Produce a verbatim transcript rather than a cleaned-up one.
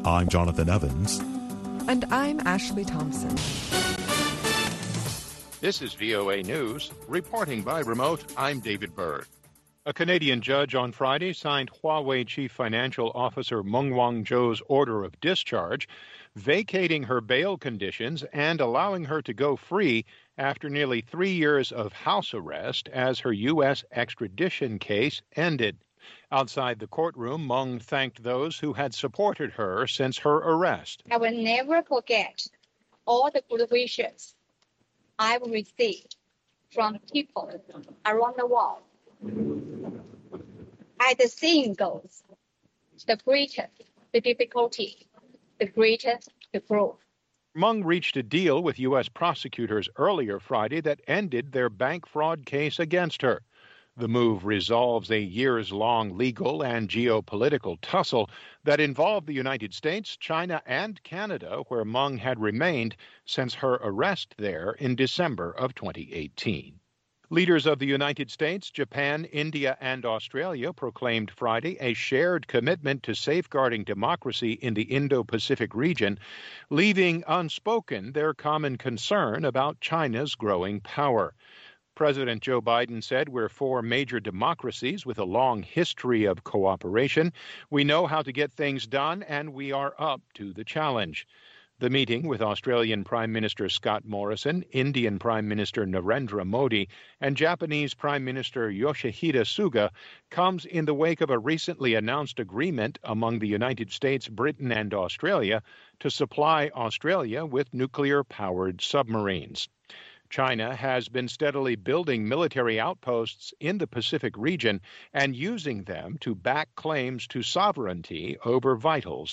I'm Jonathan Evans. And I'm Ashley Thompson. This is V O A News. Reporting by remote, I'm David Berg. A Canadian judge on Friday signed Huawei Chief Financial Officer Meng Wanzhou's order of discharge, vacating her bail conditions and allowing her to go free after nearly three years of house arrest as her U S extradition case ended. Outside the courtroom, Meng thanked those who had supported her since her arrest. I will never forget all the good wishes I've received from people around the world. As the saying goes, the greater the difficulty, the greater the growth. Meng reached a deal with U S prosecutors earlier Friday that ended their bank fraud case against her. The move resolves a years-long legal and geopolitical tussle that involved the United States, China, and Canada, where Meng had remained since her arrest there in December of twenty eighteen. Leaders of the United States, Japan, India, and Australia proclaimed Friday a shared commitment to safeguarding democracy in the Indo-Pacific region, leaving unspoken their common concern about China's growing power. President Joe Biden said, "We're four major democracies with a long history of cooperation. We know how to get things done, and we are up to the challenge." The meeting with Australian Prime Minister Scott Morrison, Indian Prime Minister Narendra Modi, and Japanese Prime Minister Yoshihide Suga comes in the wake of a recently announced agreement among the United States, Britain, and Australia to supply Australia with nuclear-powered submarines. China has been steadily building military outposts in the Pacific region and using them to back claims to sovereignty over vital